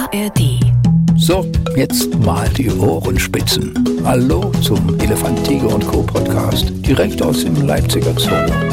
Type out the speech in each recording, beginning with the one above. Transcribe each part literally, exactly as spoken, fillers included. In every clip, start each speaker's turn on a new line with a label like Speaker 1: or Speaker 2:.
Speaker 1: A R D.
Speaker 2: So, jetzt mal die Ohrenspitzen. Hallo zum Elefant, Tiger und Co. Podcast, direkt aus dem Leipziger Zoo.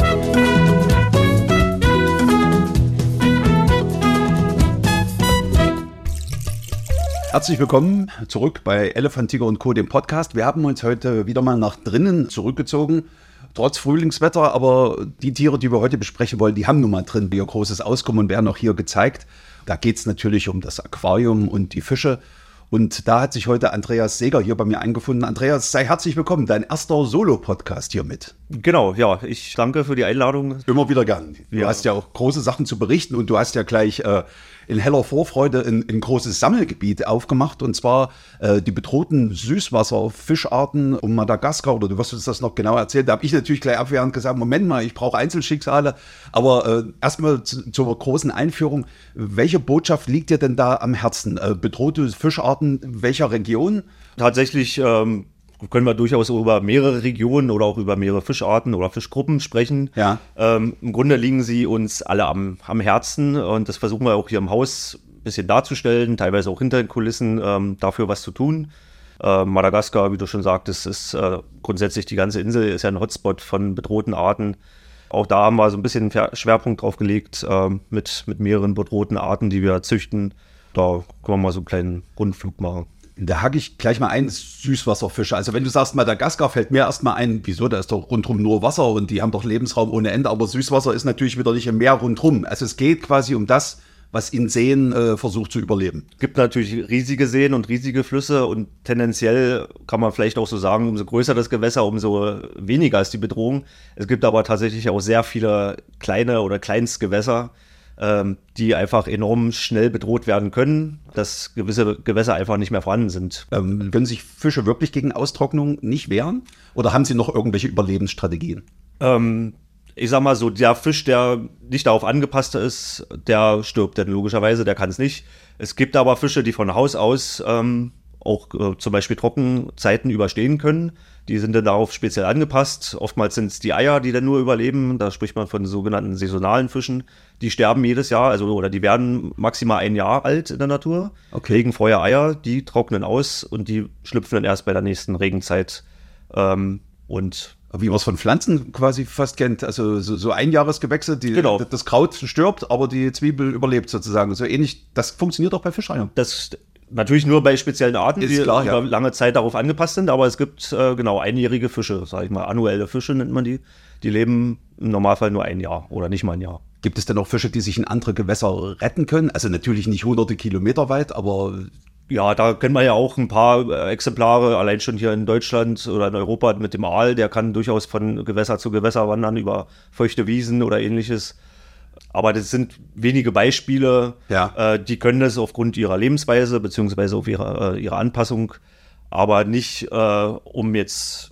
Speaker 2: Herzlich willkommen zurück bei Elefant, Tiger und Co., dem Podcast. Wir haben uns heute wieder mal nach drinnen zurückgezogen, trotz Frühlingswetter, aber die Tiere, die wir heute besprechen wollen, die haben nun mal drin ihr großes Auskommen und werden auch hier gezeigt. Da geht es natürlich um das Aquarium und die Fische. Und da hat sich heute Andreas Seeger hier bei mir eingefunden. Andreas, sei herzlich willkommen, dein erster Solo-Podcast hier mit.
Speaker 3: Genau, ja, ich danke für die Einladung.
Speaker 2: Immer wieder gern. Du
Speaker 3: ja.
Speaker 2: hast ja auch große Sachen zu berichten und du hast ja gleich äh, in heller Vorfreude ein, ein großes Sammelgebiet aufgemacht, und zwar äh, die bedrohten Süßwasserfischarten um Madagaskar, oder du wirst uns das noch genau erzählen. Da habe ich natürlich gleich abwehrend gesagt, Moment mal, ich brauche Einzelschicksale, aber äh, erstmal zu, zur großen Einführung. Welche Botschaft liegt dir denn da am Herzen? Äh, bedrohte Fischarten welcher Region?
Speaker 3: Tatsächlich ähm, können wir durchaus über mehrere Regionen oder auch über mehrere Fischarten oder Fischgruppen sprechen.
Speaker 2: Ja.
Speaker 3: Ähm, im Grunde liegen sie uns alle am, am Herzen, und das versuchen wir auch hier im Haus ein bisschen darzustellen, teilweise auch hinter den Kulissen ähm, dafür was zu tun. Äh, Madagaskar, wie du schon sagtest, ist äh, grundsätzlich die ganze Insel ist ja ein Hotspot von bedrohten Arten. Auch da haben wir so ein bisschen einen Schwerpunkt drauf gelegt äh, mit, mit mehreren bedrohten Arten, die wir züchten. Da können wir mal so einen kleinen Rundflug machen.
Speaker 2: Da hake ich gleich mal ein, Süßwasserfische. Also wenn du sagst Madagaskar, fällt mir erstmal ein, wieso, da ist doch rundherum nur Wasser und die haben doch Lebensraum ohne Ende, aber Süßwasser ist natürlich wieder nicht im Meer rundherum. Also es geht quasi um das, was in Seen äh, versucht zu überleben.
Speaker 3: Es gibt natürlich riesige Seen und riesige Flüsse, und tendenziell kann man vielleicht auch so sagen, umso größer das Gewässer, umso weniger ist die Bedrohung. Es gibt aber tatsächlich auch sehr viele kleine oder Kleinstgewässer, ähm, die einfach enorm schnell bedroht werden können, dass gewisse Gewässer einfach nicht mehr vorhanden sind.
Speaker 2: Ähm, können sich Fische wirklich gegen Austrocknung nicht wehren? Oder haben sie noch irgendwelche Überlebensstrategien?
Speaker 3: Ähm, ich sag mal so, der Fisch, der nicht darauf angepasst ist, der stirbt dann logischerweise, der kann es nicht. Es gibt aber Fische, die von Haus aus ähm, auch äh, zum Beispiel Trockenzeiten überstehen können. Die sind dann darauf speziell angepasst. Oftmals sind es die Eier, die dann nur überleben. Da spricht man von sogenannten saisonalen Fischen. Die sterben jedes Jahr, also oder die werden maximal ein Jahr alt in der Natur.
Speaker 2: Okay.
Speaker 3: Legen vorher Eier, die trocknen aus und die schlüpfen dann erst bei der nächsten Regenzeit. Ähm, und
Speaker 2: Wie man es von Pflanzen quasi fast kennt, also so, so Einjahresgewächse, die,
Speaker 3: Genau.
Speaker 2: das Kraut stirbt, aber die Zwiebel überlebt sozusagen. So ähnlich, das funktioniert auch bei Fischeiern.
Speaker 3: das natürlich nur bei speziellen Arten,
Speaker 2: Ist
Speaker 3: die
Speaker 2: klar,
Speaker 3: über
Speaker 2: ja.
Speaker 3: lange Zeit darauf angepasst sind, aber es gibt äh, genau einjährige Fische, sag ich mal, annuelle Fische nennt man die. Die leben im Normalfall nur ein Jahr oder nicht mal ein Jahr.
Speaker 2: Gibt es denn auch Fische, die sich in andere Gewässer retten können? Also natürlich nicht hunderte Kilometer weit, aber
Speaker 3: Ja, da kennen wir ja auch ein paar äh, Exemplare, allein schon hier in Deutschland oder in Europa mit dem Aal, der kann durchaus von Gewässer zu Gewässer wandern, über feuchte Wiesen oder ähnliches. Aber das sind wenige Beispiele,
Speaker 2: Ja.
Speaker 3: äh, die können das aufgrund ihrer Lebensweise beziehungsweise auf ihre, äh, ihre Anpassung, aber nicht äh, um jetzt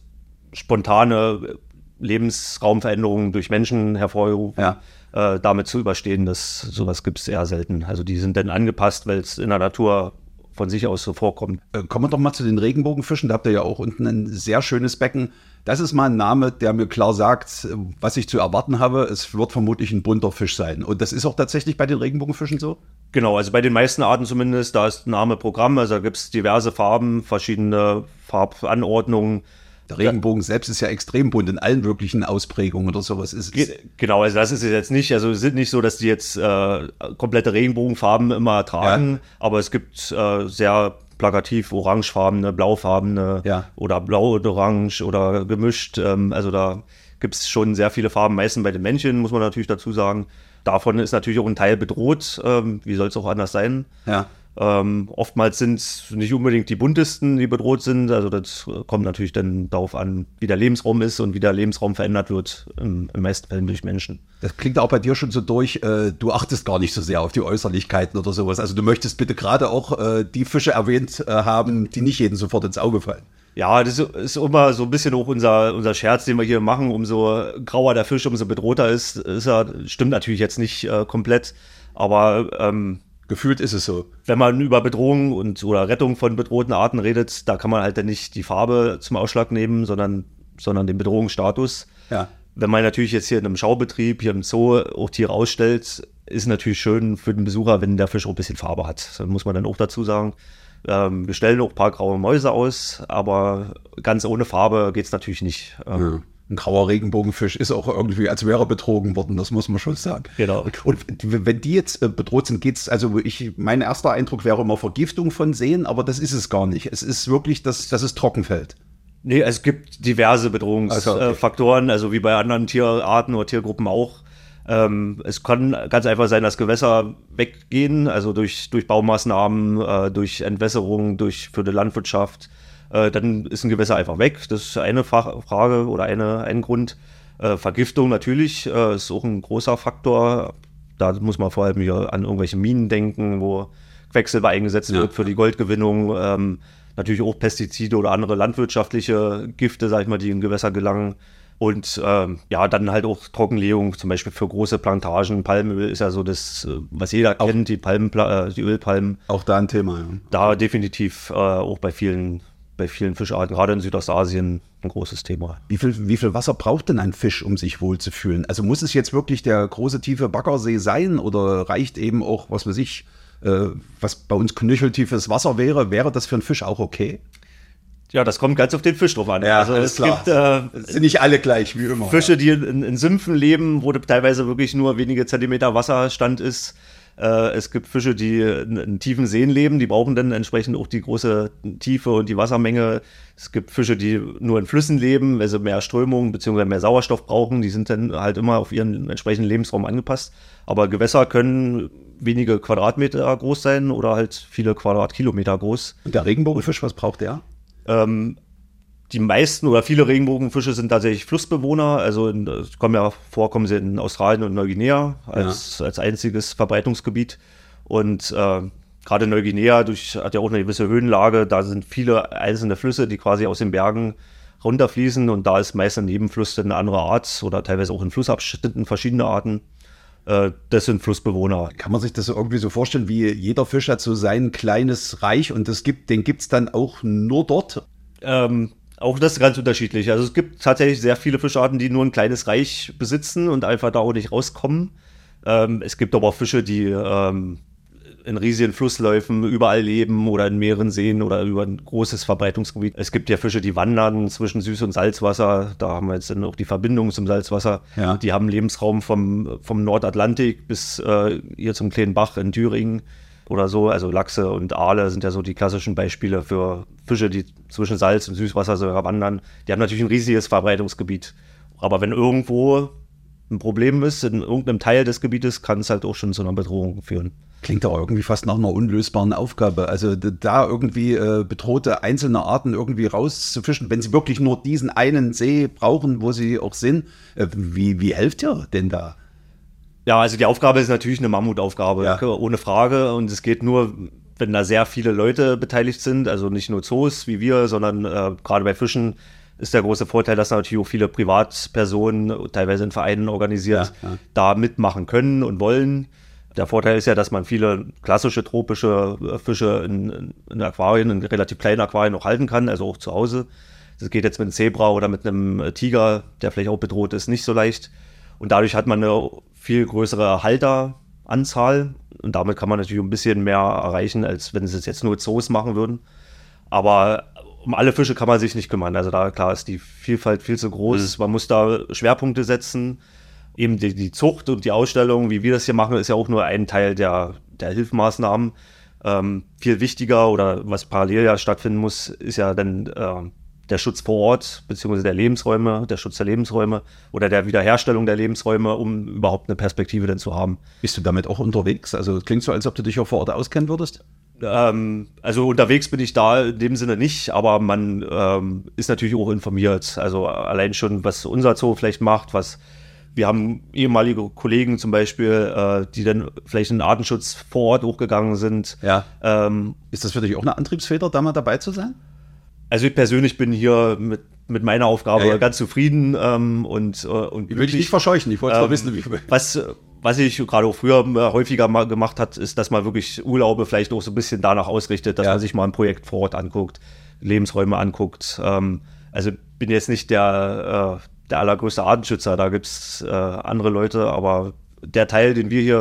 Speaker 3: spontane Lebensraumveränderungen durch Menschen hervorrufen,
Speaker 2: Ja.
Speaker 3: äh, damit zu überstehen. Das, sowas gibt es eher selten. Also die sind dann angepasst, weil es in der Natur von sich aus so vorkommt.
Speaker 2: äh, kommen wir doch mal zu den Regenbogenfischen. Da habt ihr ja auch unten ein sehr schönes Becken. Das ist mal ein Name, der mir klar sagt, äh, was ich zu erwarten habe. Es wird vermutlich ein bunter Fisch sein. Und das ist auch tatsächlich bei den Regenbogenfischen so?
Speaker 3: Genau, also bei den meisten Arten zumindest, da ist Name Programm, also da gibt es diverse Farben, verschiedene Farbanordnungen.
Speaker 2: Der Regenbogen selbst ist ja extrem bunt in allen möglichen Ausprägungen oder sowas. Ist,
Speaker 3: Ge- Genau, also das ist es jetzt nicht, also es sind nicht so, dass die jetzt äh, komplette Regenbogenfarben immer tragen,
Speaker 2: Ja.
Speaker 3: aber es gibt äh, sehr plakativ orangefarbene, blaufarbene
Speaker 2: Ja.
Speaker 3: oder blau und orange oder gemischt, ähm, also da gibt es schon sehr viele Farben, meistens bei den Männchen, muss man natürlich dazu sagen. Davon ist natürlich auch ein Teil bedroht, ähm, wie soll es auch anders sein.
Speaker 2: ja.
Speaker 3: Ähm, oftmals sind es nicht unbedingt die buntesten, die bedroht sind. Also das kommt natürlich dann darauf an, wie der Lebensraum ist und wie der Lebensraum verändert wird, im, im meisten Fällen durch Menschen.
Speaker 2: Das klingt auch bei dir schon so durch, äh, du achtest gar nicht so sehr auf die Äußerlichkeiten oder sowas. Also du möchtest bitte gerade auch äh, die Fische erwähnt äh, haben, die nicht jedem sofort ins Auge fallen.
Speaker 3: Ja, das ist immer so ein bisschen auch unser, unser Scherz, den wir hier machen. Umso grauer der Fisch, umso bedrohter ist, ist er. Stimmt natürlich jetzt nicht äh, komplett, aber ähm,
Speaker 2: Gefühlt ist es so.
Speaker 3: wenn man über Bedrohung und oder Rettung von bedrohten Arten redet, da kann man halt dann nicht die Farbe zum Ausschlag nehmen, sondern, sondern den Bedrohungsstatus.
Speaker 2: Ja.
Speaker 3: Wenn man natürlich jetzt hier in einem Schaubetrieb, hier im Zoo auch Tiere ausstellt, ist natürlich schön für den Besucher, wenn der Fisch auch ein bisschen Farbe hat. Das muss man dann auch dazu sagen. Ähm, wir stellen auch ein paar graue Mäuse aus, aber ganz ohne Farbe geht es natürlich nicht. Ähm,
Speaker 2: ja. Ein grauer Regenbogenfisch ist auch irgendwie, als wäre er betrogen worden, das muss man schon sagen.
Speaker 3: Genau.
Speaker 2: Und wenn die jetzt äh, bedroht sind, geht's, also ich, mein erster Eindruck wäre immer Vergiftung von Seen, aber das ist es gar nicht. Es ist wirklich, dass, dass es trocken fällt.
Speaker 3: Nee, es gibt diverse Bedrohungsfaktoren, also, okay. also wie bei anderen Tierarten oder Tiergruppen auch. Ähm, es kann ganz einfach sein, dass Gewässer weggehen, also durch, durch Baumaßnahmen, äh, durch Entwässerung, durch für die Landwirtschaft. Äh, dann ist ein Gewässer einfach weg. Das ist eine Fa- Frage oder eine, ein Grund. Äh, Vergiftung natürlich äh, ist auch ein großer Faktor. Da muss man vor allem hier an irgendwelche Minen denken, wo Quecksilber eingesetzt ja. wird für die Goldgewinnung. Ähm, natürlich auch Pestizide oder andere landwirtschaftliche Gifte, sag ich mal, die in Gewässer gelangen. Und ähm, ja, dann halt auch Trockenlegung, zum Beispiel für große Plantagen. Palmöl ist ja so das, was jeder auch kennt, die Palmen, äh, die Ölpalmen.
Speaker 2: Auch da ein Thema, ja.
Speaker 3: Da definitiv äh, auch bei vielen, bei vielen Fischarten, gerade in Südostasien, ein großes Thema.
Speaker 2: Wie viel, wie viel Wasser braucht denn ein Fisch, um sich wohlzufühlen? Also muss es jetzt wirklich der große, tiefe Baggersee sein oder reicht eben auch, was weiß ich, äh, was bei uns knöcheltiefes Wasser wäre? Wäre das für einen Fisch auch okay?
Speaker 3: Ja, das kommt ganz auf den Fisch drauf an.
Speaker 2: Ja,
Speaker 3: also es
Speaker 2: klar.
Speaker 3: gibt äh,
Speaker 2: sind nicht alle gleich, wie immer.
Speaker 3: Fische, die in, in Sümpfen leben, wo teilweise wirklich nur wenige Zentimeter Wasserstand ist. Äh, es gibt Fische, die in, in tiefen Seen leben, die brauchen dann entsprechend auch die große Tiefe und die Wassermenge. Es gibt Fische, die nur in Flüssen leben, weil sie mehr Strömung bzw. mehr Sauerstoff brauchen. Die sind dann halt immer auf ihren entsprechenden Lebensraum angepasst. Aber Gewässer können wenige Quadratmeter groß sein oder halt viele Quadratkilometer groß.
Speaker 2: Und der Regenbogenfisch, was braucht der?
Speaker 3: Ähm, die meisten oder viele Regenbogenfische sind tatsächlich Flussbewohner, also in, kommen ja vor, kommen sie in Australien und Neuguinea als, ja. als einziges Verbreitungsgebiet. Und äh, gerade Neuguinea durch, hat ja auch eine gewisse Höhenlage, da sind viele einzelne Flüsse, die quasi aus den Bergen runterfließen und da ist meist ein Nebenfluss eine andere Art oder teilweise auch in Flussabschnitten verschiedene Arten. Äh, das sind Flussbewohner.
Speaker 2: Kann man sich das irgendwie so vorstellen, wie jeder Fisch hat so sein kleines Reich und das gibt, den gibt es dann auch nur dort?
Speaker 3: Ähm, auch das ist ganz unterschiedlich. Also es gibt tatsächlich sehr viele Fischarten, die nur ein kleines Reich besitzen und einfach da auch nicht rauskommen. Ähm, es gibt aber auch Fische, die ähm, in riesigen Flussläufen überall leben oder in mehreren Seen oder über ein großes Verbreitungsgebiet. Es gibt ja Fische, die wandern zwischen Süß- und Salzwasser. Da haben wir jetzt dann auch die Verbindung zum Salzwasser. Ja. Die haben Lebensraum vom, vom Nordatlantik bis äh, hier zum kleinen Bach in Thüringen oder so. Also Lachse und Aale sind ja so die klassischen Beispiele für Fische, die zwischen Salz- und Süßwasser so wandern. Die haben natürlich ein riesiges Verbreitungsgebiet. Aber wenn irgendwo ein Problem ist, in irgendeinem Teil des Gebietes, kann es halt auch schon zu einer Bedrohung führen.
Speaker 2: Klingt aber irgendwie fast nach einer unlösbaren Aufgabe. Also da irgendwie äh, bedrohte einzelne Arten irgendwie rauszufischen, wenn sie wirklich nur diesen einen See brauchen, wo sie auch sind. Äh, wie, wie helft ihr denn da?
Speaker 3: Ja, also die Aufgabe ist natürlich eine Mammutaufgabe,
Speaker 2: ja.
Speaker 3: ohne Frage. Und es geht nur, wenn da sehr viele Leute beteiligt sind, also nicht nur Zoos wie wir, sondern äh, gerade bei Fischen ist der große Vorteil, dass natürlich auch viele Privatpersonen, teilweise in Vereinen organisiert, ja, ja. da mitmachen können und wollen. Der Vorteil ist ja, dass man viele klassische tropische Fische in, in Aquarien, in relativ kleinen Aquarien noch halten kann, also auch zu Hause. Das geht jetzt mit einem Zebra oder mit einem Tiger, der vielleicht auch bedroht ist, nicht so leicht. Und dadurch hat man eine viel größere Halteranzahl und damit kann man natürlich ein bisschen mehr erreichen, als wenn sie es jetzt nur Zoos machen würden. Aber um alle Fische kann man sich nicht kümmern. Also da, klar, ist die Vielfalt viel zu groß. Mhm. Man muss da Schwerpunkte setzen. Eben die, die Zucht und die Ausstellung, wie wir das hier machen, ist ja auch nur ein Teil der, der Hilfsmaßnahmen. Ähm, viel wichtiger oder was parallel ja stattfinden muss, ist ja dann äh, der Schutz vor Ort, beziehungsweise der Lebensräume, der Schutz der Lebensräume oder der Wiederherstellung der Lebensräume, um überhaupt eine Perspektive dann zu haben.
Speaker 2: Bist du damit auch unterwegs? Also klingt so, als ob du dich auch vor Ort auskennen würdest?
Speaker 3: Ähm, also unterwegs bin ich da in dem Sinne nicht, aber man ähm, ist natürlich auch informiert. Also allein schon, was unser Zoo vielleicht macht, was wir haben ehemalige Kollegen zum Beispiel, äh, die dann vielleicht in den Artenschutz vor Ort hochgegangen sind.
Speaker 2: Ja.
Speaker 3: Ähm,
Speaker 2: ist das für dich auch eine Antriebsfeder, da mal dabei zu sein?
Speaker 3: Also ich persönlich bin hier mit, mit meiner Aufgabe ja, ja. ganz zufrieden ähm, und, äh, und
Speaker 2: ich will dich nicht verscheuchen, ich wollte ähm, zwar wissen, wie
Speaker 3: was Was ich gerade auch früher häufiger mal gemacht hat, ist, dass man wirklich Urlaube vielleicht auch so ein bisschen danach ausrichtet, dass ja. man sich mal ein Projekt vor Ort anguckt, Lebensräume anguckt. Ähm, also bin jetzt nicht der, äh, der allergrößte Artenschützer, da gibt es äh, andere Leute, aber der Teil, den wir hier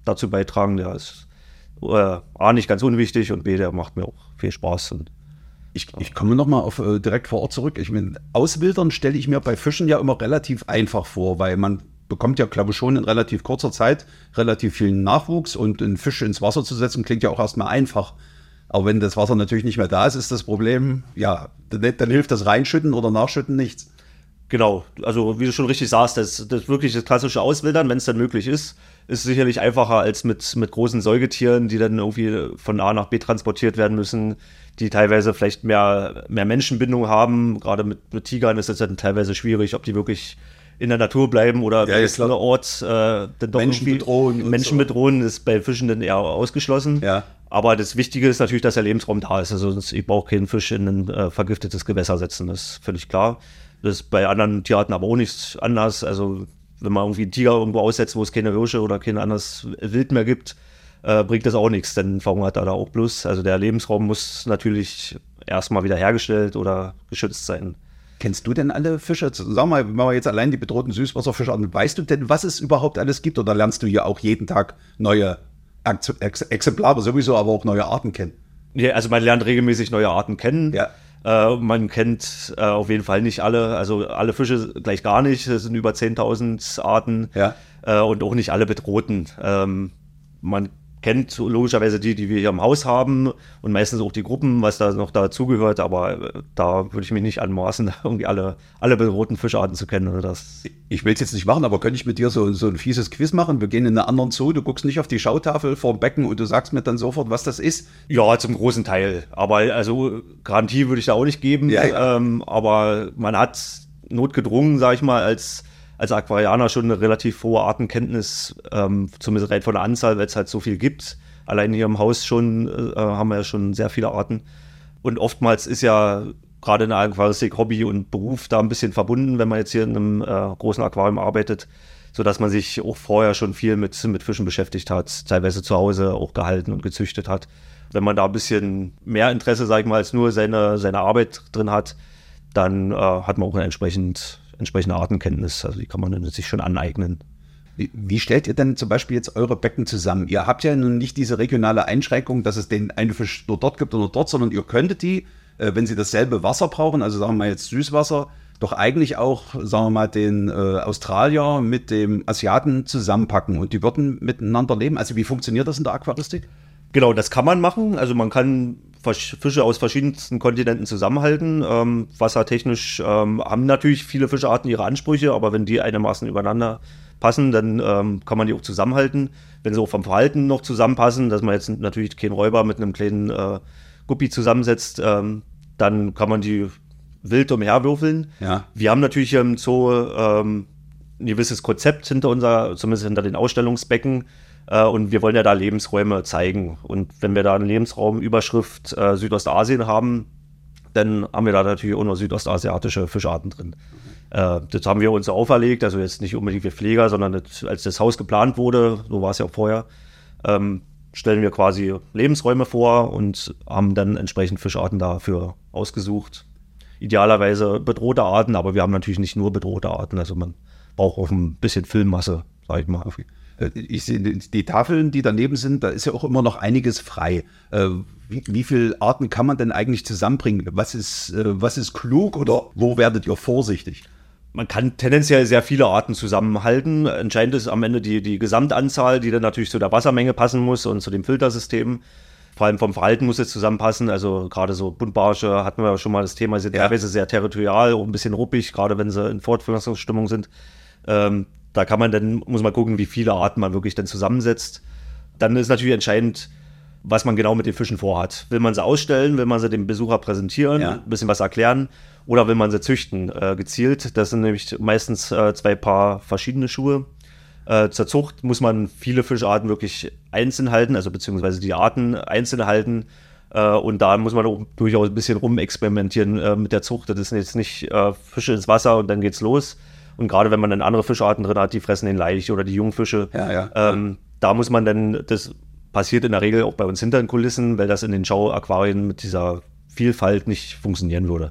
Speaker 3: dazu beitragen. Der ist äh, A, nicht ganz unwichtig und B, der macht mir auch viel Spaß. Und,
Speaker 2: ich, ich komme nochmal auf äh, direkt vor Ort zurück. Ich meine, Auswildern stelle ich mir bei Fischen ja immer relativ einfach vor, weil man bekommt ja, glaube ich, schon in relativ kurzer Zeit relativ viel Nachwuchs und einen Fisch ins Wasser zu setzen, klingt ja auch erstmal einfach. Aber wenn das Wasser natürlich nicht mehr da ist, ist das Problem, ja, dann, dann hilft das Reinschütten oder Nachschütten nichts.
Speaker 3: Genau, also wie du schon richtig sagst, das, das wirklich das klassische Auswildern, wenn es dann möglich ist, ist sicherlich einfacher als mit, mit großen Säugetieren, die dann irgendwie von A nach B transportiert werden müssen, die teilweise vielleicht mehr, mehr Menschenbindung haben. Gerade mit, mit Tigern ist es dann teilweise schwierig, ob die wirklich in der Natur bleiben oder
Speaker 2: ja,
Speaker 3: ist einer Ort äh, dann doch
Speaker 2: Menschen bedrohen.
Speaker 3: Menschen so. bedrohen ist bei Fischen dann eher ausgeschlossen.
Speaker 2: Ja.
Speaker 3: Aber das Wichtige ist natürlich, dass der Lebensraum da ist. Also ich brauche keinen Fisch in ein äh, vergiftetes Gewässer setzen, das ist völlig klar. Das ist bei anderen Tierarten aber auch nicht anders. Also wenn man irgendwie einen Tiger irgendwo aussetzt, wo es keine Hirsche oder kein anderes Wild mehr gibt, äh, bringt das auch nichts, denn verhungert er da auch bloß. Also der Lebensraum muss natürlich erstmal wieder hergestellt oder geschützt sein.
Speaker 2: Kennst du denn alle Fische? Sag mal, wenn wir jetzt allein die bedrohten Süßwasserfische an, weißt du denn, was es überhaupt alles gibt? Oder lernst du hier auch jeden Tag neue Ex- Exemplare sowieso, aber auch neue Arten kennen?
Speaker 3: Ja, also man lernt regelmäßig neue Arten kennen.
Speaker 2: Ja.
Speaker 3: Äh, man kennt äh, auf jeden Fall nicht alle, also alle Fische gleich gar nicht. Es sind über zehntausend Arten,
Speaker 2: ja.
Speaker 3: äh, und auch nicht alle bedrohten. Ähm, man kennt logischerweise die, die wir hier im Haus haben und meistens auch die Gruppen, was da noch dazugehört, aber da würde ich mich nicht anmaßen, irgendwie alle, alle bedrohten Fischarten zu kennen. Oder das.
Speaker 2: Ich will es jetzt nicht machen, aber könnte ich mit dir so, so ein fieses Quiz machen? Wir gehen in einen anderen Zoo, du guckst nicht auf die Schautafel vorm Becken und du sagst mir dann sofort, was das ist?
Speaker 3: Ja, zum großen Teil. Aber also Garantie würde ich da auch nicht geben.
Speaker 2: Ja, ja.
Speaker 3: Ähm, aber man hat notgedrungen, sage ich mal, als als Aquarianer schon eine relativ hohe Artenkenntnis, ähm, zumindest rein von der Anzahl, weil es halt so viel gibt. Allein hier im Haus schon äh, haben wir ja schon sehr viele Arten. Und oftmals ist ja gerade in der Aquaristik Hobby und Beruf da ein bisschen verbunden, wenn man jetzt hier in einem äh, großen Aquarium arbeitet, sodass man sich auch vorher schon viel mit, mit Fischen beschäftigt hat, teilweise zu Hause auch gehalten und gezüchtet hat. Wenn man da ein bisschen mehr Interesse, sag ich mal, als nur seine, seine Arbeit drin hat, dann äh, hat man auch eine entsprechend entsprechende Artenkenntnis, also die kann man dann sich schon aneignen.
Speaker 2: Wie, wie stellt ihr denn zum Beispiel jetzt eure Becken zusammen? Ihr habt ja nun nicht diese regionale Einschränkung, dass es den einen Fisch nur dort gibt oder nur dort, sondern ihr könntet die, äh, wenn sie dasselbe Wasser brauchen, also sagen wir mal jetzt Süßwasser, doch eigentlich auch, sagen wir mal, den äh, Australier mit dem Asiaten zusammenpacken und die würden miteinander leben. Also wie funktioniert das in der Aquaristik?
Speaker 3: Genau, das kann man machen. Also man kann Fische aus verschiedensten Kontinenten zusammenhalten. Ähm, wassertechnisch ähm, haben natürlich viele Fischarten ihre Ansprüche, aber wenn die einigermaßen übereinander passen, dann ähm, kann man die auch zusammenhalten. Wenn sie auch vom Verhalten noch zusammenpassen, dass man jetzt natürlich keinen Räuber mit einem kleinen äh, Guppi zusammensetzt, ähm, dann kann man die wild umherwürfeln.
Speaker 2: Ja.
Speaker 3: Wir haben natürlich hier im Zoo ähm, ein gewisses Konzept hinter unser, zumindest hinter den Ausstellungsbecken. Und wir wollen ja da Lebensräume zeigen. Und wenn wir da eine Lebensraumüberschrift äh, Südostasien haben, dann haben wir da natürlich auch noch südostasiatische Fischarten drin. Äh, das haben wir uns auferlegt, also jetzt nicht unbedingt wir Pfleger, sondern das, als das Haus geplant wurde, so war es ja auch vorher, ähm, stellen wir quasi Lebensräume vor und haben dann entsprechend Fischarten dafür ausgesucht. Idealerweise bedrohte Arten, aber wir haben natürlich nicht nur bedrohte Arten, also man braucht auch ein bisschen Filmmasse, sag ich mal.
Speaker 2: Ich sehe die Tafeln, die daneben sind, da ist ja auch immer noch einiges frei. Wie, wie viele Arten kann man denn eigentlich zusammenbringen? Was ist, was ist klug oder wo werdet ihr vorsichtig?
Speaker 3: Man kann tendenziell sehr viele Arten zusammenhalten. Entscheidend ist am Ende die, die Gesamtanzahl, die dann natürlich zu der Wassermenge passen muss und zu dem Filtersystem. Vor allem vom Verhalten muss es zusammenpassen. Also gerade so Buntbarsche hatten wir ja schon mal das Thema, sind ja teilweise sehr territorial, auch ein bisschen ruppig, gerade wenn sie in Fortpflanzungsstimmung sind. Ähm, Da kann man dann, muss man gucken, wie viele Arten man wirklich dann zusammensetzt. Dann ist natürlich entscheidend, was man genau mit den Fischen vorhat. Will man sie ausstellen, will man sie dem Besucher präsentieren,
Speaker 2: ja.
Speaker 3: ein bisschen was erklären oder will man sie züchten, äh, gezielt. Das sind nämlich meistens äh, zwei Paar verschiedene Schuhe. Äh, zur Zucht muss man viele Fischarten wirklich einzeln halten, also beziehungsweise die Arten einzeln halten. Äh, und da muss man auch durchaus ein bisschen rumexperimentieren äh, mit der Zucht. Das ist jetzt nicht äh, Fische ins Wasser und dann geht's los. Und gerade wenn man dann andere Fischarten drin hat, die fressen den Laich oder die Jungfische,
Speaker 2: ja, ja.
Speaker 3: Ähm, da muss man dann, das passiert in der Regel auch bei uns hinter den Kulissen, weil das in den Schauaquarien mit dieser Vielfalt nicht funktionieren würde.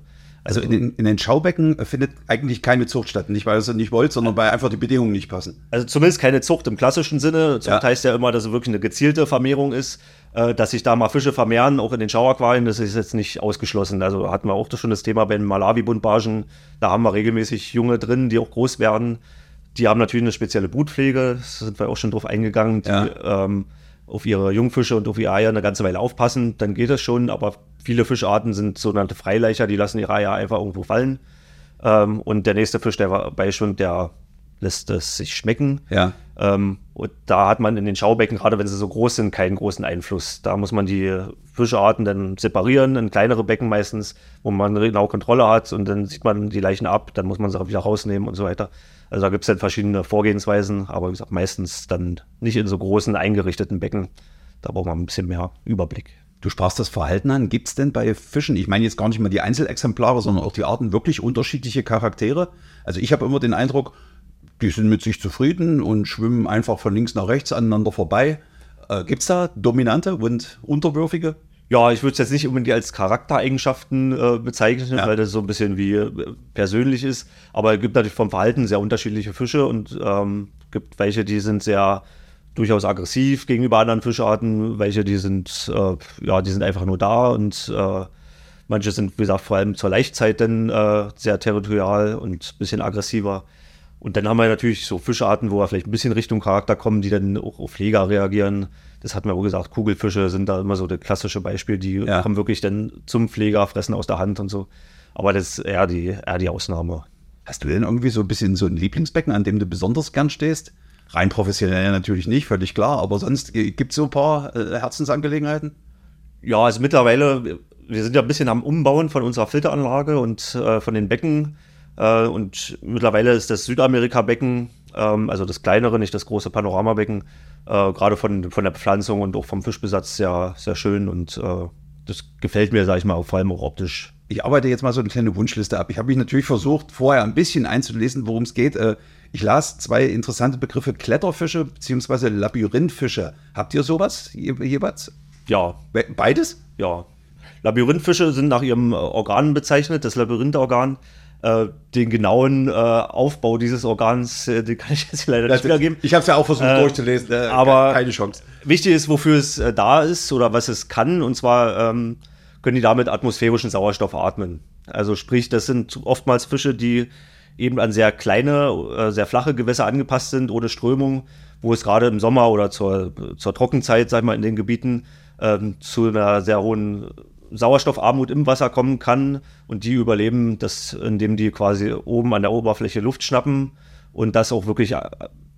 Speaker 2: Also in den, in den Schaubecken findet eigentlich keine Zucht statt. Nicht, weil ihr es nicht wollt, sondern weil einfach die Bedingungen nicht passen.
Speaker 3: Also zumindest keine Zucht im klassischen Sinne. Zucht
Speaker 2: Ja.
Speaker 3: heißt ja immer, dass es wirklich eine gezielte Vermehrung ist, äh, dass sich da mal Fische vermehren, auch in den Schauaquarien. Das ist jetzt nicht ausgeschlossen. Also hatten wir auch schon das Thema bei den Malawi-Buntbarschen. Da haben wir regelmäßig Junge drin, die auch groß werden. Die haben natürlich eine spezielle Brutpflege. Da sind wir auch schon drauf eingegangen. Die,
Speaker 2: Ja.
Speaker 3: ähm, auf ihre Jungfische und auf ihre Eier eine ganze Weile aufpassen, dann geht das schon, aber viele Fischarten sind sogenannte Freileicher, die lassen ihre Eier einfach irgendwo fallen. Ähm, und der nächste Fisch, der beischwimmt, der lässt es sich schmecken.
Speaker 2: Ja.
Speaker 3: Ähm, und da hat man in den Schaubecken, gerade wenn sie so groß sind, keinen großen Einfluss. Da muss man die Fischarten dann separieren, in kleinere Becken meistens, wo man genau Kontrolle hat und dann sieht man die Leichen ab, dann muss man sie auch wieder rausnehmen und so weiter. Also da gibt es dann verschiedene Vorgehensweisen, aber wie gesagt, meistens dann nicht in so großen eingerichteten Becken. Da braucht man ein bisschen mehr Überblick.
Speaker 2: Du sprachst das Verhalten an. Gibt es denn bei Fischen, ich meine jetzt gar nicht mal die Einzelexemplare, sondern auch die Arten, wirklich unterschiedliche Charaktere? Also ich habe immer den Eindruck, die sind mit sich zufrieden und schwimmen einfach von links nach rechts aneinander vorbei. Äh, Gibt es da dominante und unterwürfige?
Speaker 3: Ja, ich würde es jetzt nicht unbedingt als Charaktereigenschaften äh, bezeichnen,
Speaker 2: Ja.
Speaker 3: weil das so ein bisschen wie äh, persönlich ist. Aber es gibt natürlich vom Verhalten sehr unterschiedliche Fische und ähm, gibt welche, die sind sehr durchaus aggressiv gegenüber anderen Fischarten, welche, die sind, äh, ja, die sind einfach nur da und äh, manche sind, wie gesagt, vor allem zur Laichzeit dann äh, sehr territorial und ein bisschen aggressiver. Und dann haben wir natürlich so Fischarten, wo wir vielleicht ein bisschen Richtung Charakter kommen, die dann auch auf Pfleger reagieren. Das hatten wir auch gesagt, Kugelfische sind da immer so das klassische Beispiel, die
Speaker 2: Ja.
Speaker 3: kommen wirklich dann zum Pfleger, fressen aus der Hand und so. Aber das ist eher die, eher die Ausnahme.
Speaker 2: Hast du denn irgendwie so ein bisschen so ein Lieblingsbecken, an dem du besonders gern stehst? Rein professionell natürlich nicht, völlig klar, aber sonst gibt es so ein paar äh, Herzensangelegenheiten?
Speaker 3: Ja, also mittlerweile, wir sind ja ein bisschen am Umbauen von unserer Filteranlage und äh, von den Becken. Äh, und mittlerweile ist das Südamerika-Becken, ähm, also das kleinere, nicht das große Panoramabecken, äh, gerade von, von der Bepflanzung und auch vom Fischbesatz sehr, sehr schön. Und äh, das gefällt mir, sage ich mal, vor allem auch optisch.
Speaker 2: Ich arbeite jetzt mal so eine kleine Wunschliste ab. Ich habe mich natürlich versucht, vorher ein bisschen einzulesen, worum es geht. Äh, Ich las zwei interessante Begriffe, Kletterfische bzw. Labyrinthfische. Habt ihr sowas je, jeweils?
Speaker 3: Ja,
Speaker 2: Be- Beides?
Speaker 3: ja. Labyrinthfische sind nach ihrem äh, Organ bezeichnet, das Labyrinthaorgan. Äh, den genauen äh, Aufbau dieses Organs, äh, den kann ich jetzt leider nicht wiedergeben.
Speaker 2: Ich habe es ja auch versucht
Speaker 3: Äh,
Speaker 2: durchzulesen, äh,
Speaker 3: aber-
Speaker 2: keine Chance.
Speaker 3: Wichtig ist, wofür es äh, da ist oder was es kann. Und zwar ähm, können die damit atmosphärischen Sauerstoff atmen. Also sprich, das sind oftmals Fische, die eben an sehr kleine, äh, sehr flache Gewässer angepasst sind, ohne Strömung, wo es gerade im Sommer oder zur, zur Trockenzeit, sag ich mal, in den Gebieten ähm, zu einer sehr hohen Sauerstoffarmut im Wasser kommen kann. Und die überleben das, indem die quasi oben an der Oberfläche Luft schnappen und das auch wirklich äh,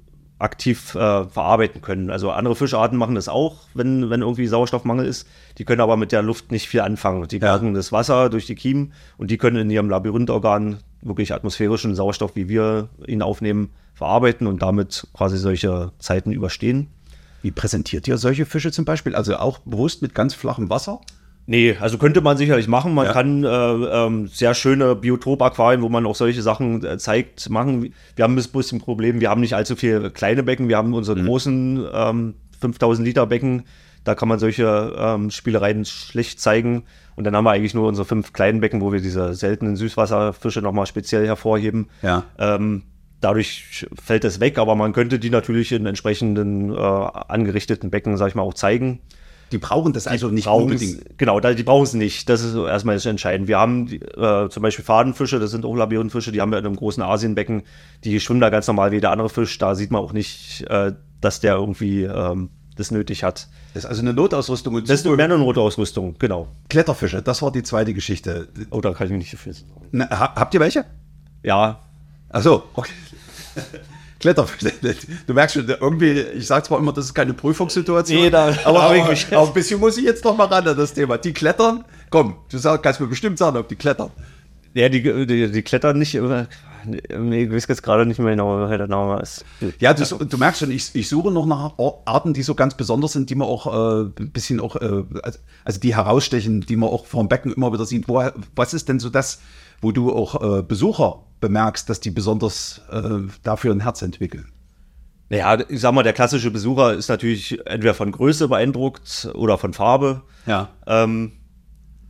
Speaker 3: aktiv äh, verarbeiten können. Also andere Fischarten machen das auch, wenn, wenn irgendwie Sauerstoffmangel ist. Die können aber mit der Luft nicht viel anfangen. Die bergen das Wasser durch die Kiemen und die können in ihrem Labyrinthorgan wirklich atmosphärischen Sauerstoff, wie wir ihn aufnehmen, verarbeiten und damit quasi solche Zeiten überstehen.
Speaker 2: Wie präsentiert ihr solche Fische zum Beispiel? Also auch bewusst mit ganz flachem Wasser?
Speaker 3: Nee, also könnte man sicherlich machen. Man
Speaker 2: Ja.
Speaker 3: kann äh, ähm, sehr schöne Biotop-Aquarien, wo man auch solche Sachen äh, zeigt, machen. Wir haben ein bisschen Problem, wir haben nicht allzu viele kleine Becken, wir haben unsere
Speaker 2: Mhm.
Speaker 3: großen ähm, fünftausend Liter Becken. Da kann man solche ähm, Spielereien schlecht zeigen. Und dann haben wir eigentlich nur unsere fünf kleinen Becken, wo wir diese seltenen Süßwasserfische nochmal speziell hervorheben.
Speaker 2: Ja.
Speaker 3: Ähm, dadurch fällt es weg, aber man könnte die natürlich in entsprechenden äh, angerichteten Becken, sag ich mal, auch zeigen.
Speaker 2: Die brauchen das also nicht
Speaker 3: Brauchen's-
Speaker 2: unbedingt.
Speaker 3: Genau, da, die brauchen es nicht. Das ist so erstmal das Entscheidende. Wir haben die, äh, zum Beispiel Fadenfische, das sind auch Labyrinthfische, die haben wir in einem großen Asienbecken. Die schwimmen da ganz normal wie der andere Fisch. Da sieht man auch nicht, äh, dass der irgendwie ähm, das nötig hat.
Speaker 2: Das ist also eine Notausrüstung. Und
Speaker 3: Das ist mehr eine Notausrüstung, genau.
Speaker 2: Kletterfische, das war die zweite Geschichte.
Speaker 3: Oh, da kann ich nicht so viel sagen.
Speaker 2: Na, ha- habt ihr welche?
Speaker 3: Ja,
Speaker 2: Ach so, okay. Kletterfische. Du merkst schon, irgendwie, ich sage zwar immer, das ist keine Prüfungssituation,
Speaker 3: Nee, da-
Speaker 2: aber,
Speaker 3: da hab ich
Speaker 2: aber,
Speaker 3: mich-
Speaker 2: aber ein bisschen muss ich jetzt noch mal ran an das Thema. Die klettern, komm, du sag, kannst mir bestimmt sagen, ob die klettern.
Speaker 3: ja die, die, die klettern nicht. Äh, nee, ich weiß jetzt gerade nicht mehr genau, wer der Name ist.
Speaker 2: Ja, du, du merkst schon, ich, ich suche noch nach Arten, die so ganz besonders sind, die man auch äh, ein bisschen auch, äh, also die herausstechen, die man auch vom Becken immer wieder sieht. Wo, was ist denn so das, wo du auch äh, Besucher bemerkst, dass die besonders äh, dafür ein Herz entwickeln?
Speaker 3: Naja, ich sag mal, der klassische Besucher ist natürlich entweder von Größe beeindruckt oder von Farbe.
Speaker 2: Ja.
Speaker 3: Ähm,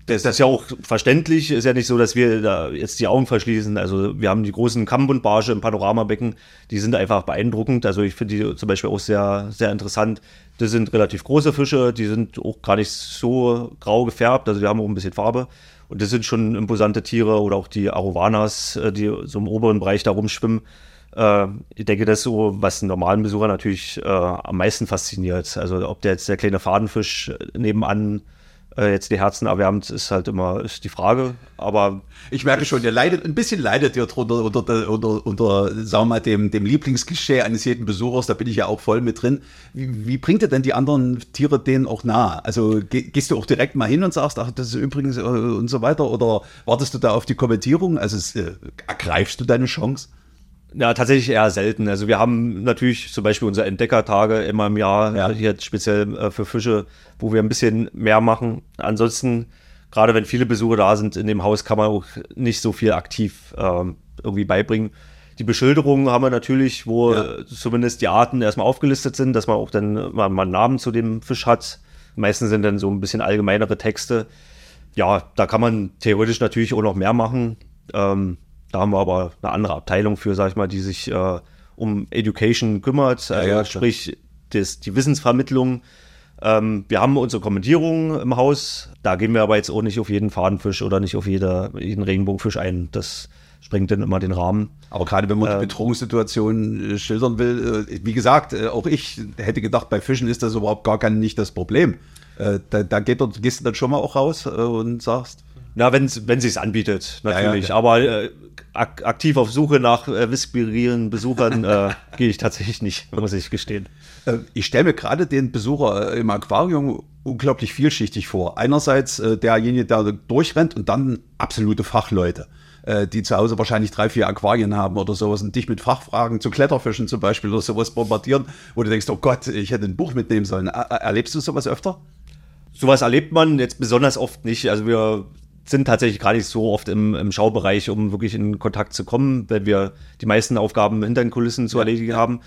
Speaker 3: Das ist ja auch verständlich, ist ja nicht so, dass wir da jetzt die Augen verschließen. Also wir haben die großen Kammbundbarsche im Panoramabecken, die sind einfach beeindruckend. Also ich finde die zum Beispiel auch sehr, sehr interessant. Das sind relativ große Fische, die sind auch gar nicht so grau gefärbt, also die haben auch ein bisschen Farbe. Und das sind schon imposante Tiere oder auch die Arowanas, die so im oberen Bereich da rumschwimmen. Äh, ich denke, das ist so, was einen normalen Besucher natürlich äh, am meisten fasziniert. Also ob der jetzt der kleine Fadenfisch nebenan jetzt die Herzen erwärmt, ist halt immer ist die Frage, aber...
Speaker 2: Ich merke schon, ihr leidet, ein bisschen leidet ihr drunter, unter, unter, unter sagen wir mal, dem, dem Lieblingsklischee eines jeden Besuchers, da bin ich ja auch voll mit drin. Wie, wie bringt ihr denn die anderen Tiere denen auch nahe? Also ge, gehst du auch direkt mal hin und sagst, ach, das ist übrigens äh, und so weiter, oder wartest du da auf die Kommentierung? Also es, äh, ergreifst du deine Chance?
Speaker 3: Ja, tatsächlich eher selten. Also wir haben natürlich zum Beispiel unsere Entdeckertage immer im Jahr,
Speaker 2: ja.
Speaker 3: hier speziell äh, für Fische, wo wir ein bisschen mehr machen. Ansonsten, gerade wenn viele Besucher da sind in dem Haus, kann man auch nicht so viel aktiv ähm, irgendwie beibringen. Die Beschilderungen haben wir natürlich, wo ja. zumindest die Arten erstmal aufgelistet sind, dass man auch dann mal, mal einen Namen zu dem Fisch hat. Meistens sind dann so ein bisschen allgemeinere Texte. Ja, da kann man theoretisch natürlich auch noch mehr machen. Ähm, Da haben wir aber eine andere Abteilung für, sag ich mal, die sich äh, um Education kümmert, also
Speaker 2: ja, ja,
Speaker 3: sprich das, die Wissensvermittlung. Ähm, wir haben unsere Kommentierung im Haus, da gehen wir aber jetzt auch nicht auf jeden Fadenfisch oder nicht auf jede, jeden Regenbogenfisch ein. Das sprengt dann immer den Rahmen.
Speaker 2: Aber gerade wenn man die Bedrohungssituation äh, schildern will, äh, wie gesagt, äh, auch ich hätte gedacht, bei Fischen ist das überhaupt gar kein nicht das Problem. Äh, da da geht, gehst du dann schon mal auch raus äh, und sagst...
Speaker 3: Na, wenn wenn sich's anbietet, natürlich.
Speaker 2: Ja, ja.
Speaker 3: Aber äh, ak- aktiv auf Suche nach äh, wissbegierenden Besuchern äh, gehe ich tatsächlich nicht, muss ich gestehen.
Speaker 2: Äh, ich stelle mir gerade den Besucher äh, im Aquarium unglaublich vielschichtig vor. Einerseits äh, derjenige, der durchrennt und dann absolute Fachleute, äh, die zu Hause wahrscheinlich drei, vier Aquarien haben oder sowas und dich mit Fachfragen zu Kletterfischen zum Beispiel oder sowas bombardieren, wo du denkst, oh Gott, ich hätte ein Buch mitnehmen sollen. Er- erlebst du sowas öfter?
Speaker 3: Sowas erlebt man jetzt besonders oft nicht. Also wir sind tatsächlich gar nicht so oft im, im Schaubereich, um wirklich in Kontakt zu kommen, weil wir die meisten Aufgaben hinter den Kulissen zu erledigen haben.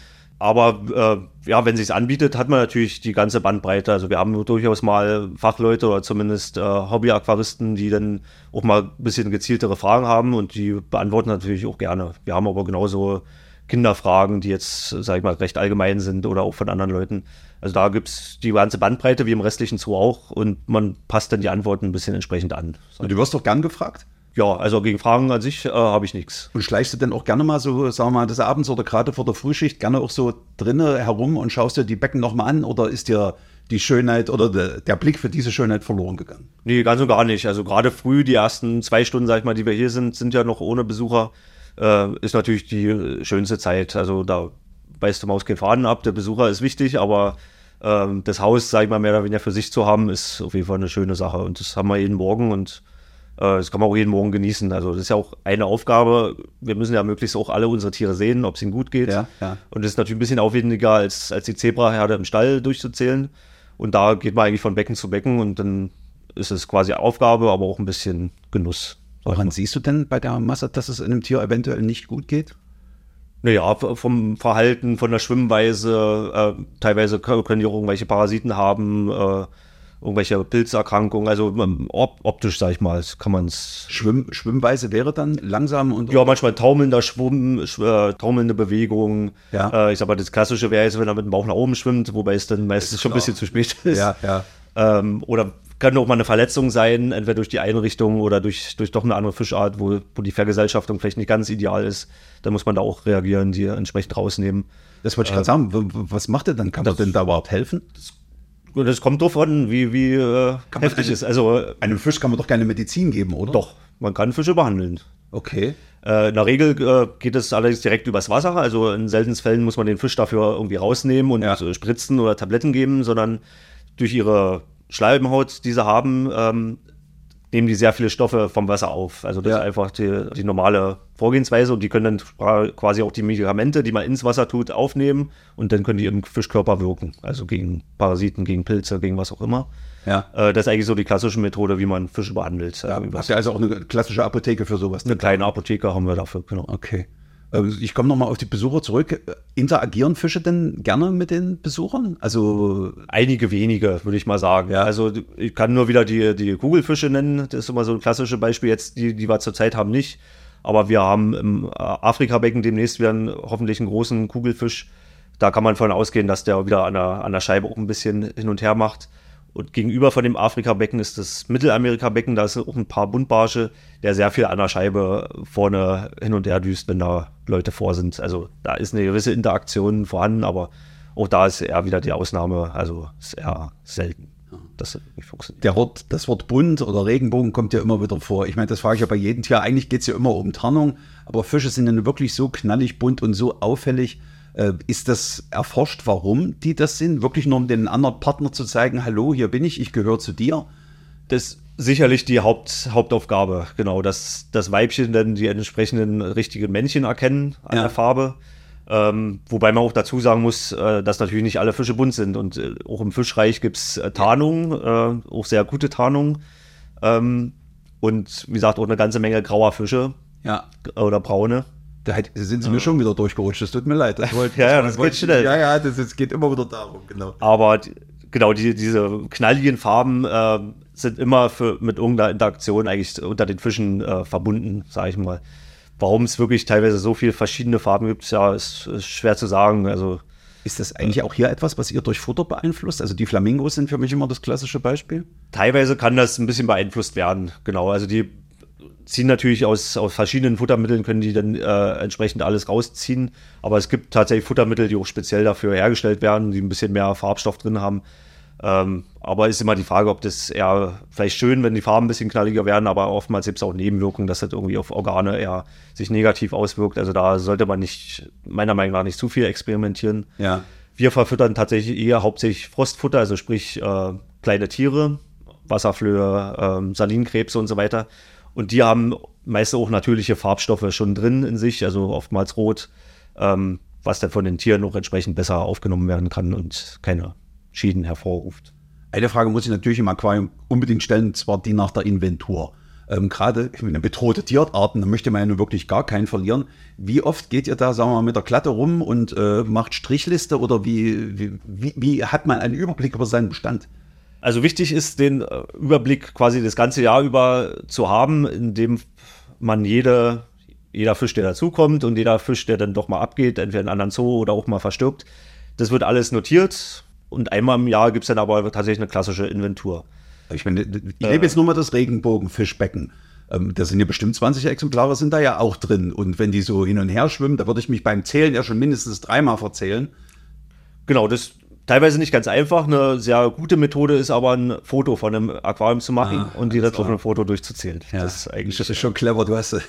Speaker 3: Aber äh, ja, wenn es sich anbietet, hat man natürlich die ganze Bandbreite. Also wir haben durchaus mal Fachleute oder zumindest äh, Hobby-Aquaristen, die dann auch mal ein bisschen gezieltere Fragen haben und die beantworten natürlich auch gerne. Wir haben aber genauso Kinderfragen, die jetzt, sag ich mal, recht allgemein sind oder auch von anderen Leuten. Also da gibt's die ganze Bandbreite, wie im restlichen Zoo auch, und man passt dann die Antworten ein bisschen entsprechend an.
Speaker 2: Und du wirst doch gern gefragt?
Speaker 3: Ja, also gegen Fragen an sich äh, habe ich nichts.
Speaker 2: Und schleichst du denn auch gerne mal so, sagen wir mal, des Abends oder gerade vor der Frühschicht gerne auch so drinnen herum und schaust dir die Becken nochmal an, oder ist dir die Schönheit oder de, der Blick für diese Schönheit verloren gegangen?
Speaker 3: Nee, ganz und gar nicht. Also gerade früh, die ersten zwei Stunden, sag ich mal, die wir hier sind, sind ja noch ohne Besucher, äh, ist natürlich die schönste Zeit. Also da beißt die Maus keinen Faden ab, der Besucher ist wichtig, aber ähm, das Haus, sag ich mal, mehr oder weniger für sich zu haben, ist auf jeden Fall eine schöne Sache. Und das haben wir jeden Morgen und äh, das kann man auch jeden Morgen genießen. Also das ist ja auch eine Aufgabe. Wir müssen ja möglichst auch alle unsere Tiere sehen, ob es ihnen gut geht.
Speaker 2: Ja, ja.
Speaker 3: Und das ist natürlich ein bisschen aufwendiger, als, als die Zebraherde im Stall durchzuzählen. Und da geht man eigentlich von Becken zu Becken und dann ist es quasi Aufgabe, aber auch ein bisschen Genuss.
Speaker 2: Woran siehst du denn bei der Masse, dass es einem Tier eventuell nicht gut geht?
Speaker 3: Naja, vom Verhalten, von der Schwimmweise, äh, teilweise können die auch irgendwelche Parasiten haben, äh, irgendwelche Pilzerkrankungen, also ähm, op- optisch, sag ich mal, kann man es...
Speaker 2: Schwimm, Schwimmweise wäre dann langsam und...
Speaker 3: Ja, manchmal taumelnder Schwumm, sch- äh, taumelnde Bewegung.
Speaker 2: Ja.
Speaker 3: Äh, ich sag mal, das Klassische wäre jetzt, wenn er mit dem Bauch nach oben schwimmt, wobei es dann meistens schon ein bisschen zu spät ist.
Speaker 2: Ja, ja.
Speaker 3: Ähm, oder kann auch mal eine Verletzung sein, entweder durch die Einrichtung oder durch, durch doch eine andere Fischart, wo, wo die Vergesellschaftung vielleicht nicht ganz ideal ist. Dann muss man da auch reagieren, die entsprechend rausnehmen.
Speaker 2: Das wollte ich gerade sagen. W- w- Was macht er dann? Kann man denn da überhaupt helfen?
Speaker 3: Und das kommt drauf an, wie, wie äh, heftig
Speaker 2: eine-
Speaker 3: ist. Also
Speaker 2: Einem Fisch kann man doch keine Medizin geben, oder?
Speaker 3: doch, man kann Fische behandeln.
Speaker 2: Okay.
Speaker 3: Äh, in der Regel äh, geht es allerdings direkt übers Wasser. Also in seltenen Fällen muss man den Fisch dafür irgendwie rausnehmen und
Speaker 2: Ja.
Speaker 3: äh, spritzen oder Tabletten geben, sondern durch ihre Schleimhaut, die sie haben, ähm, nehmen die sehr viele Stoffe vom Wasser auf. Also das
Speaker 2: Ja.
Speaker 3: ist einfach die, die normale Vorgehensweise und die können dann spra- quasi auch die Medikamente, die man ins Wasser tut, aufnehmen und dann können die im Fischkörper wirken. Also gegen Parasiten, gegen Pilze, gegen was auch immer.
Speaker 2: Ja.
Speaker 3: Äh, das ist eigentlich so die klassische Methode, wie man Fische behandelt.
Speaker 2: Ja,
Speaker 3: Also
Speaker 2: habt ihr also auch eine klassische Apotheke für sowas?
Speaker 3: eine kleine Apotheke haben wir dafür, genau.
Speaker 2: Okay. Ich komme nochmal auf die Besucher zurück. Interagieren Fische denn gerne mit den Besuchern? Also
Speaker 3: einige wenige, würde ich mal sagen. Ja. Also ich kann nur wieder die, die Kugelfische nennen. Das ist immer so ein klassisches Beispiel. Jetzt, die, die wir zurzeit haben, nicht. Aber wir haben im Afrikabecken demnächst wieder einen, hoffentlich einen großen Kugelfisch. Da kann man davon ausgehen, dass der wieder an der, an der Scheibe auch ein bisschen hin und her macht. Und gegenüber von dem Afrikabecken ist das Mittelamerikabecken, da ist auch ein paar Buntbarsche, der sehr viel an der Scheibe vorne hin und her düst, wenn da Leute vor sind. Also da ist eine gewisse Interaktion vorhanden, aber auch da ist eher wieder die Ausnahme, also ist eher selten, dass das nicht funktioniert.
Speaker 2: Der Wort, das Wort bunt oder Regenbogen kommt ja immer wieder vor. Ich meine, das frage ich ja bei jedem Tier. Eigentlich geht es ja immer um Tarnung, aber Fische sind ja wirklich so knallig bunt und so auffällig. Ist das erforscht, warum die das sind? Wirklich nur um den anderen Partner zu zeigen, hallo, hier bin ich, ich gehöre zu dir?
Speaker 3: Das ist sicherlich die Haupt, Hauptaufgabe, genau, dass das Weibchen dann die entsprechenden richtigen Männchen erkennen an ja. der Farbe. Ähm, wobei man auch dazu sagen muss, äh, dass natürlich nicht alle Fische bunt sind. Und äh, auch im Fischreich gibt es äh, Tarnung, äh, auch sehr gute Tarnung. Ähm, und wie gesagt, auch eine ganze Menge grauer Fische
Speaker 2: ja.
Speaker 3: oder braune.
Speaker 2: Da sind sie mir schon wieder durchgerutscht, das tut mir leid. Ich wollte,
Speaker 3: ja, ja, das
Speaker 2: wollte,
Speaker 3: geht schnell.
Speaker 2: Ja, ja, das, das geht immer wieder darum, genau.
Speaker 3: Aber genau, die, diese knalligen Farben äh, sind immer für, mit irgendeiner Interaktion eigentlich unter den Fischen äh, verbunden, sage ich mal. Warum es wirklich teilweise so viele verschiedene Farben gibt, ja, ist, ist schwer zu sagen. Also,
Speaker 2: ist das eigentlich auch hier etwas, was ihr durch Futter beeinflusst? Also die Flamingos sind für mich immer das klassische Beispiel.
Speaker 3: Teilweise kann das ein bisschen beeinflusst werden, genau. Also die ziehen natürlich aus, aus verschiedenen Futtermitteln, können die dann äh, entsprechend alles rausziehen. Aber es gibt tatsächlich Futtermittel, die auch speziell dafür hergestellt werden, die ein bisschen mehr Farbstoff drin haben. Ähm, aber ist immer die Frage, ob das eher vielleicht schön, wenn die Farben ein bisschen knalliger werden, aber oftmals gibt es auch Nebenwirkungen, dass das irgendwie auf Organe eher sich negativ auswirkt. Also da sollte man nicht, meiner Meinung nach, nicht zu viel experimentieren.
Speaker 2: Ja.
Speaker 3: Wir verfüttern tatsächlich eher hauptsächlich Frostfutter, also sprich äh, kleine Tiere, Wasserflöhe, äh, Salinkrebse und so weiter. Und die haben meist auch natürliche Farbstoffe schon drin in sich, also oftmals rot, ähm, was dann von den Tieren auch entsprechend besser aufgenommen werden kann und keine Schäden hervorruft.
Speaker 2: Eine Frage muss ich natürlich im Aquarium unbedingt stellen, und zwar die nach der Inventur. Ähm, Gerade eine bedrohte Tierarten, da möchte man ja nun wirklich gar keinen verlieren. Wie oft geht ihr da, sagen wir mal, mit der Klatte rum und äh, macht Strichliste oder wie, wie, wie, wie hat man einen Überblick über seinen Bestand?
Speaker 3: Also wichtig ist, den Überblick quasi das ganze Jahr über zu haben, indem man jede, jeder Fisch, der dazukommt und jeder Fisch, der dann doch mal abgeht, entweder in einen anderen Zoo oder auch mal verstirbt, das wird alles notiert und einmal im Jahr gibt es dann aber tatsächlich eine klassische Inventur.
Speaker 2: Ich meine, ich nehme jetzt nur mal das Regenbogenfischbecken. Ähm, da sind ja bestimmt zwanzig Exemplare sind da ja auch drin. Und wenn die so hin und her schwimmen, da würde ich mich beim Zählen ja schon mindestens dreimal verzählen.
Speaker 3: Genau, das teilweise nicht ganz einfach. Eine sehr gute Methode ist aber, ein Foto von einem Aquarium zu machen ah, und die dann auf einem Foto durchzuzählen.
Speaker 2: Ja, das ist eigentlich das ist schon clever. Du hast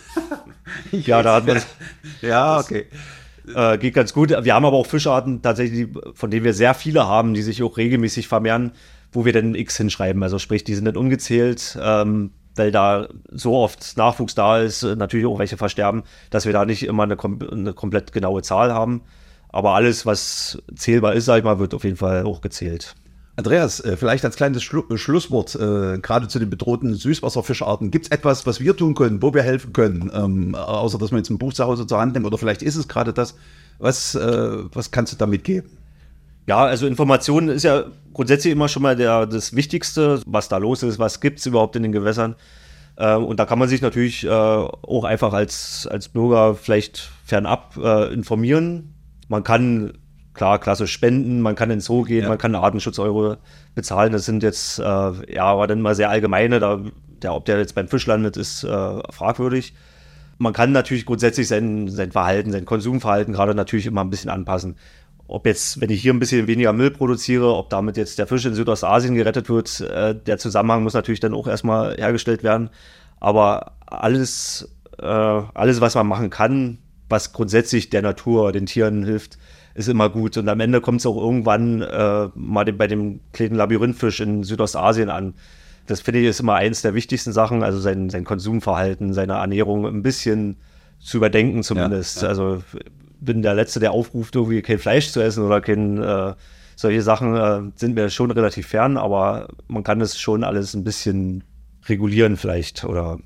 Speaker 3: ja, da hat man
Speaker 2: ja, okay.
Speaker 3: Äh, geht ganz gut. Wir haben aber auch Fischarten tatsächlich, von denen wir sehr viele haben, die sich auch regelmäßig vermehren, wo wir dann ein X hinschreiben. Also sprich, die sind dann ungezählt, ähm, weil da so oft Nachwuchs da ist, natürlich auch welche versterben, dass wir da nicht immer eine, kom- eine komplett genaue Zahl haben. Aber alles, was zählbar ist, sag ich mal, wird auf jeden Fall auch gezählt.
Speaker 2: Andreas, vielleicht als kleines Schlu- Schlusswort, äh, gerade zu den bedrohten Süßwasserfischarten. Gibt es etwas, was wir tun können, wo wir helfen können? Ähm, außer, dass wir jetzt ein Buch zu Hause zur Hand nehmen oder vielleicht ist es gerade das. Was, äh, was kannst du damit geben?
Speaker 3: Ja, also Informationen ist ja grundsätzlich immer schon mal der, das Wichtigste, was da los ist, was gibt es überhaupt in den Gewässern. Äh, und da kann man sich natürlich äh, auch einfach als, als Bürger vielleicht fernab äh, informieren. Man kann, klar, klassisch spenden, man kann ins Zoo gehen, ja. Man kann Artenschutz-Euro bezahlen. Das sind jetzt, äh, ja, aber dann mal sehr allgemeine. Da, der, ob der jetzt beim Fisch landet, ist äh, fragwürdig. Man kann natürlich grundsätzlich sein, sein Verhalten, sein Konsumverhalten gerade natürlich immer ein bisschen anpassen. Ob jetzt, wenn ich hier ein bisschen weniger Müll produziere, ob damit jetzt der Fisch in Südostasien gerettet wird, äh, der Zusammenhang muss natürlich dann auch erstmal hergestellt werden. Aber alles, äh, alles, was man machen kann, was grundsätzlich der Natur, den Tieren hilft, ist immer gut. Und am Ende kommt es auch irgendwann äh, mal den, bei dem kleinen Labyrinthfisch in Südostasien an. Das finde ich ist immer eins der wichtigsten Sachen, also sein, sein Konsumverhalten, seine Ernährung ein bisschen zu überdenken zumindest. Ja, ja. Also bin der Letzte, der aufruft, irgendwie kein Fleisch zu essen oder kein, äh, solche Sachen äh, sind mir schon relativ fern, aber man kann es schon alles ein bisschen regulieren vielleicht oder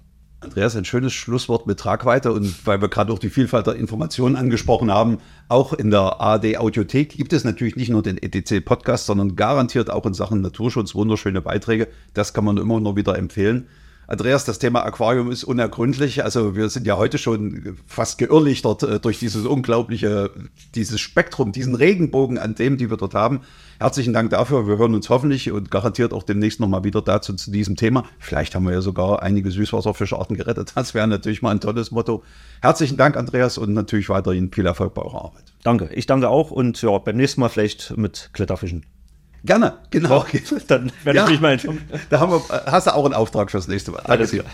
Speaker 2: Andreas, ein schönes Schlusswort mit Tragweite, und weil wir gerade auch die Vielfalt der Informationen angesprochen haben, auch in der A R D-Audiothek gibt es natürlich nicht nur den E T C-Podcast, sondern garantiert auch in Sachen Naturschutz wunderschöne Beiträge. Das kann man immer noch wieder empfehlen. Andreas, das Thema Aquarium ist unergründlich. Also wir sind ja heute schon fast geirrlichtert äh, durch dieses unglaubliche, dieses Spektrum, diesen Regenbogen an Themen, die wir dort haben. Herzlichen Dank dafür. Wir hören uns hoffentlich und garantiert auch demnächst nochmal wieder dazu zu diesem Thema. Vielleicht haben wir ja sogar einige Süßwasserfischarten gerettet. Das wäre natürlich mal ein tolles Motto. Herzlichen Dank, Andreas, und natürlich weiterhin viel Erfolg bei eurer Arbeit.
Speaker 3: Danke, ich danke auch, und ja, beim nächsten Mal vielleicht mit Kletterfischen.
Speaker 2: Gerne, genau.
Speaker 3: So, dann werde
Speaker 2: ja,
Speaker 3: ich mich mal entscheiden.
Speaker 2: Da haben wir, hast du auch einen Auftrag fürs nächste Mal.
Speaker 3: Alles klar.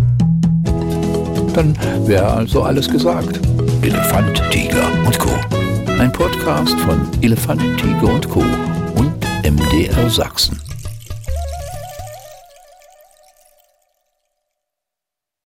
Speaker 1: Dann wäre also alles gesagt. Elefant, Tiger und Co. Ein Podcast von Elefant, Tiger und Co. und M D R Sachsen.